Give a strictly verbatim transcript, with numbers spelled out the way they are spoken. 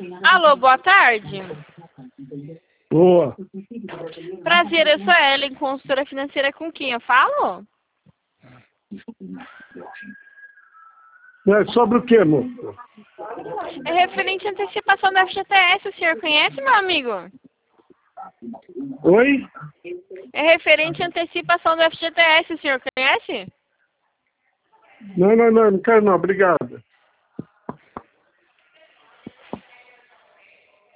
Alô, boa tarde. Boa. Prazer, eu sou a Ellen, consultora financeira, com quem eu falo? É sobre o que, moço? É referente à antecipação da F G T S, o senhor conhece, meu amigo? Oi? É referente à antecipação da F G T S, o senhor conhece? Não, não, não, não quero não, obrigado.